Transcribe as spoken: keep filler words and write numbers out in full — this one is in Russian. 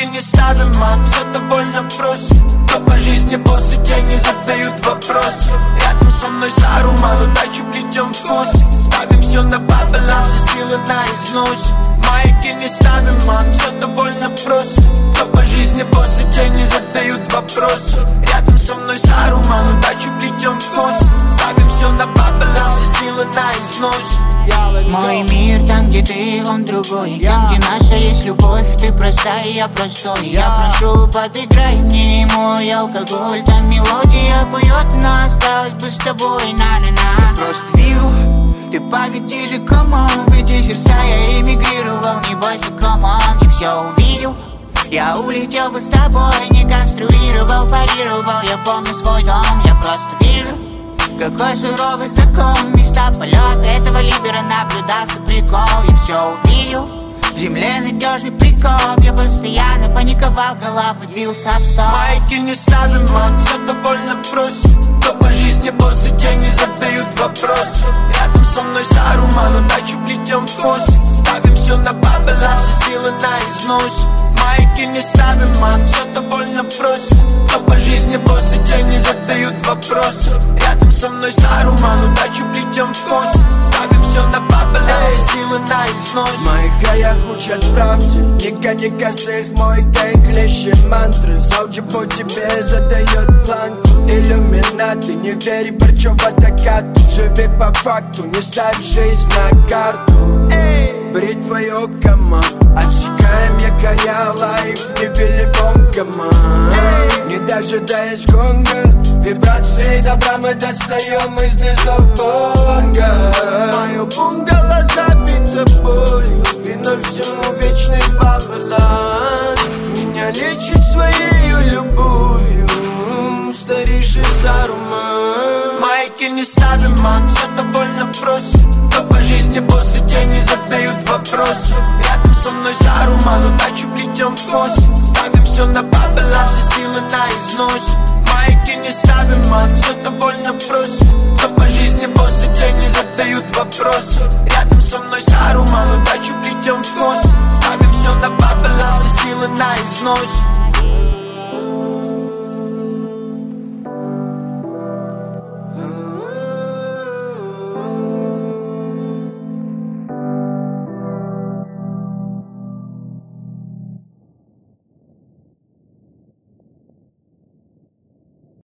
Майки не ставим, мам, все довольно просто. Кто по жизни после тени задают вопросы. Рядом со мной Сарума, удачу плетем в косы. Ставим все на пополам, все силы на износ. Майки не ставим, мам, все довольно просто. Кто по жизни после тени задают вопросы. Рядом со мной Сарума, удачу плетем в косы. Ставим все на пополам, все силы на износ. Мой мир там, где ты, он другой. Там, где наша есть любовь, ты простая, я простой. Я прошу, подыграй мне мой алкоголь. Там мелодия поет, но осталось бы с тобой. На-на-на. Просто вижу, ты погоди же, камон. В эти сердца я эмигрировал, не бойся, камон. Я все увидел, я улетел бы с тобой. Не конструировал, парировал, я помню свой дом. Я просто вижу, какой суровый закон. Места полета этого либера наблюдался прикол. Я все увидел, в земле надежный прикоп. Я постоянно паниковал, головой бился об стол. Майки не ставим, мам, все довольно просто. Кто по жизни после тени задают вопросы. Рядом со мной Сарума, удачу плетем в косы. Ставим все на пополам, все силы на износ. Майки не ставим, мам, все довольно просто. Кто по жизни после тени задают вопросы. Рядом со мной Сарума, удачу плетем в косы. Ставим все на пополам, все силы на износ. В моих краях учат правде, не гони косых, мой гейн хлеще мантры. Сауджи по тебе задает планку. Иллюминаты, не вери Борчу в атакату. Живи по факту, не ставь жизнь на карту. Бритвою команд, отсекаем якоря, лайф не вилибонгама. Не дожидаясь гонга, вибрации добра мы достаем из низов бонга. Мое бунгало забито болью, виной всему вечный бабалан. Меня лечит своей любовью старейший Сарума. Майки не ставим, мам, все довольно просто. Кто по жизни после тени задают вопросы. Рядом со мной Сарума, удачу плетем в косы. Ставим все на пополам, все силы на износ.